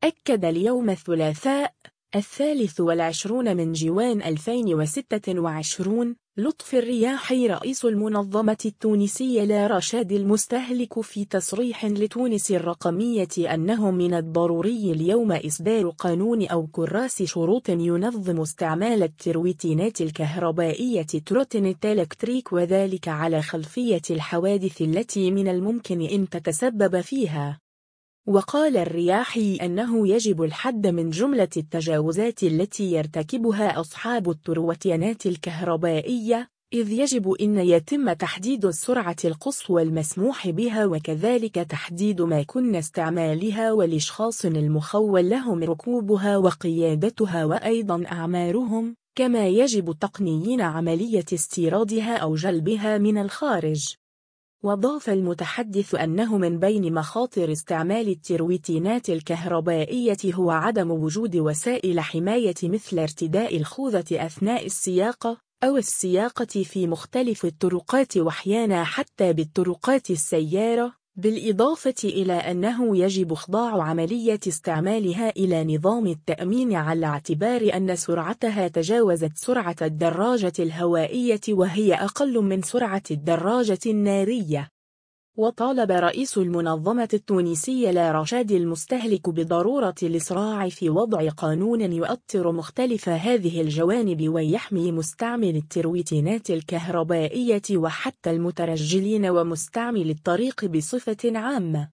أكد اليوم الثلاثاء 23 من جوان 2026 لطفي الرياحي رئيس المنظمة التونسية لا رشاد المستهلك في تصريح لتونس الرقمية أنه من الضروري اليوم إصدار قانون أو كراس شروط ينظم استعمال الترويتينات الكهربائية تروتينيت إلكتريك، وذلك على خلفية الحوادث التي من الممكن أن تتسبب فيها. وقال الرياحي أنه يجب الحد من جملة التجاوزات التي يرتكبها أصحاب التروتينات الكهربائية، إذ يجب أن يتم تحديد السرعة القصوى المسموح بها، وكذلك تحديد ما كن استعمالها والأشخاص المخول لهم ركوبها وقيادتها وأيضا أعمارهم، كما يجب تقنين عملية استيرادها أو جلبها من الخارج. وضاف المتحدث أنه من بين مخاطر استعمال الترويتينات الكهربائية هو عدم وجود وسائل حماية مثل ارتداء الخوذة أثناء السياقة أو السياقة في مختلف الطرقات وأحيانا حتى بالطرقات السيارة، بالإضافة إلى أنه يجب إخضاع عملية استعمالها إلى نظام التأمين على اعتبار أن سرعتها تجاوزت سرعة الدراجة الهوائية وهي أقل من سرعة الدراجة النارية. وطالب رئيس المنظمة التونسية لا رشاد المستهلك بضرورة الإسراع في وضع قانون يؤطر مختلف هذه الجوانب ويحمي مستعمل الترويتينات الكهربائية وحتى المترجلين ومستعمل الطريق بصفة عامة.